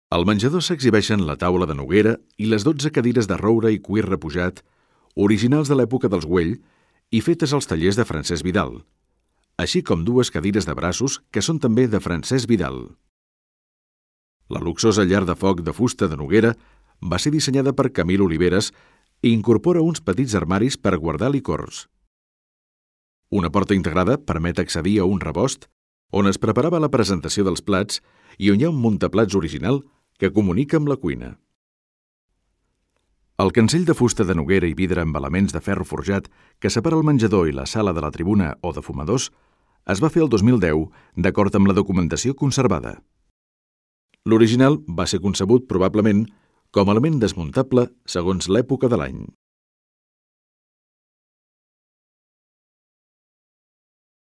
Al menjador s'exhibeixen la taula de noguera i les 12 cadires de roure i cuir repujat, originals de l'època dels Güell i fetes als tallers de Francesc Vidal, així com 2 cadires de braços que són també de Francesc Vidal. La luxosa llar de foc de fusta de noguera va ser dissenyada per Camil Oliveres i incorpora uns petits armaris per guardar licors. Una porta integrada permet accedir a un rebost on es preparava la presentació dels plats i on hi ha un muntaplats original que comunica amb la cuina. El cancell de fusta de noguera i vidre amb elements de ferro forjat que separa el menjador i la sala de la tribuna o de fumadors es va fer el 2010 d'acord amb la documentació conservada. L'original va ser concebut probablement com a element desmuntable segons l'època de l'any.